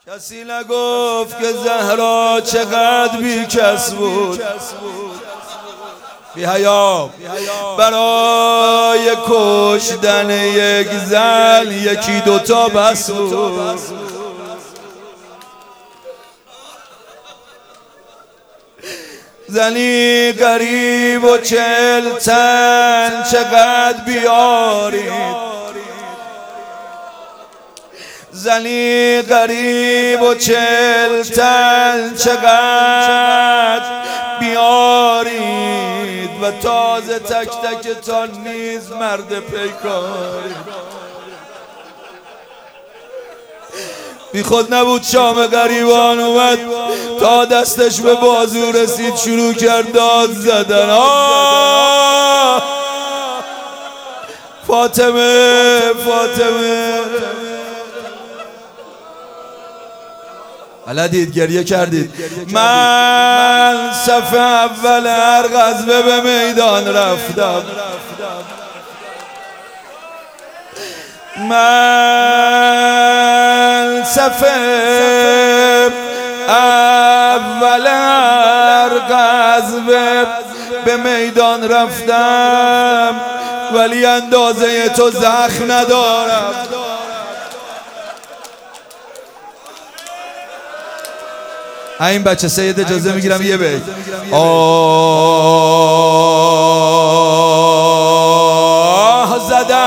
کسی نگفت که زهرا چقدر بی کس بود، بی حیا برای کشتن یک زن یکی دوتا بس بود. زنی غریب و 40 تن چقدر بیارید، زنی غریب و 40 تن چقدر بیارید و تازه تک تک تان نیز مرد پیکارید. بی خود نبود شام غریبان اومد، تا دستش به بازو رسید شروع کرد داد زدن. آه فاطمه فاطمه. بلدید گریه کردید. من صف اول هر غزوه به میدان رفتم، من صف اول هر غزوه به میدان رفتم، ولی اندازه تو زخم ندارم. این بچه سید اجازه میگیرم یه بیت. آه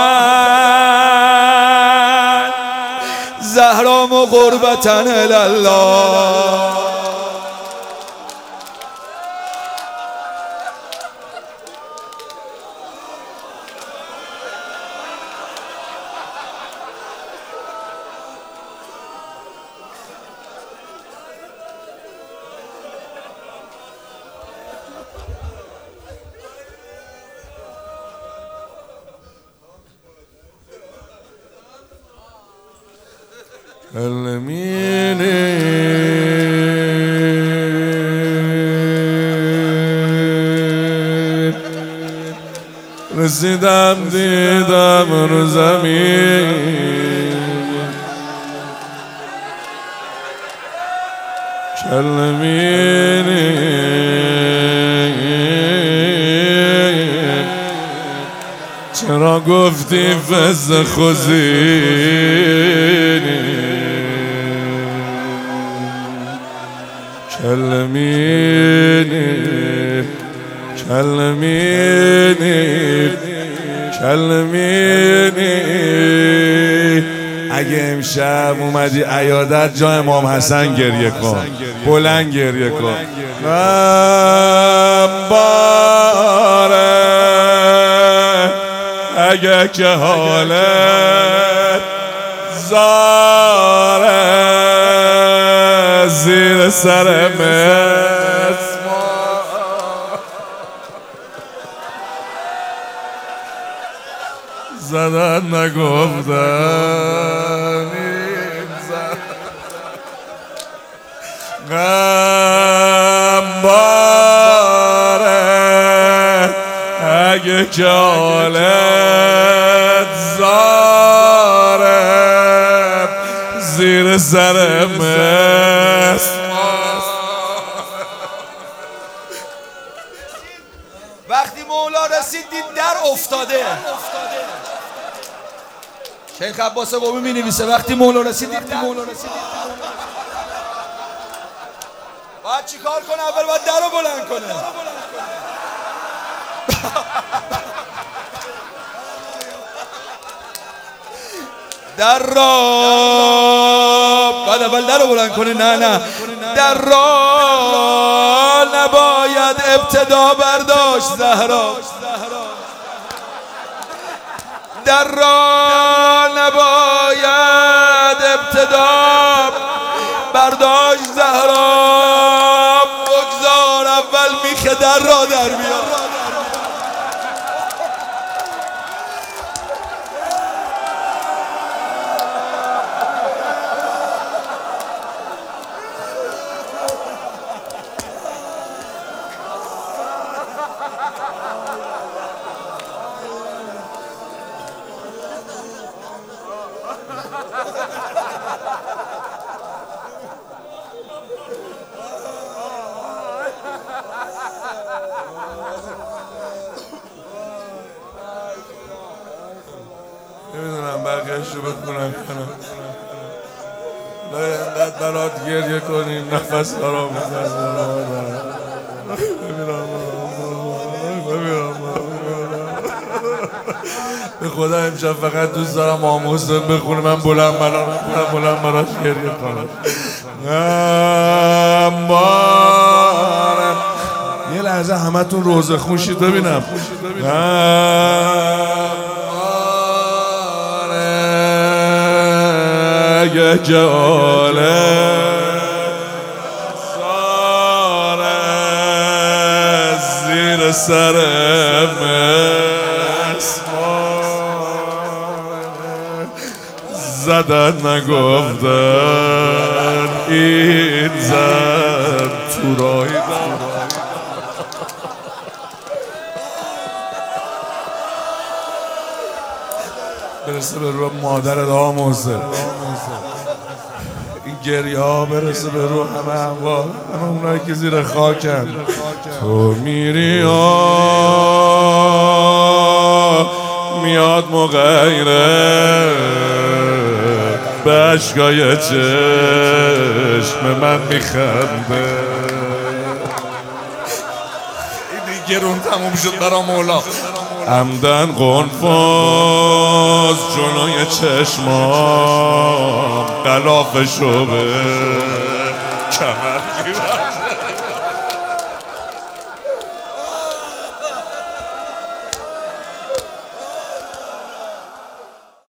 زدن زهرام و غربتن الله، رسیدم دیدم رو زمین کلمینی، چرا گفتی فز خوزینی کلمینی کلمینی کلمینی. اگه امشب اومدی عیادت جا امام حسن گریه کن، بلند گریه کن. باره اگه که حالت زاره زیر سر زدن نگفتن غم باره اگه که حالت زاره زیر سر وقتی مولا رسید دید در افتاده. شیخ عباس قمی می نویسه وقتی مولا رسید دید باید چی کار کنه؟ اول باید در رو بلند کنه. در را باید اول در رو بلند کنه. نه در را نباید ابتدا برداشت زهرا، در را نباید ابتدا برداشت زهرا، بگذار اول میخ در را در بیار. بقیهشو بخونم کنم لا اینقدر برات گریه کنیم نفس آرام به خدا امشب فقط دوست دارم آموزن بخونه من بلند براش گریه کنم یه لحظه همه تون روزه خون شید ببینم جاله ساره زیر سرم زدن نگفتن این زن تو راهی برسه به روح مادر آموزه این گریه ها برسه به روح همه اموال همه اونایی که زیر خاکن تو میری میاد مغیره به عشقای چشم من میخنده این گرون تموم شد برا مولا عمدن قنفاز جلوی چشمام قلافشو به کمر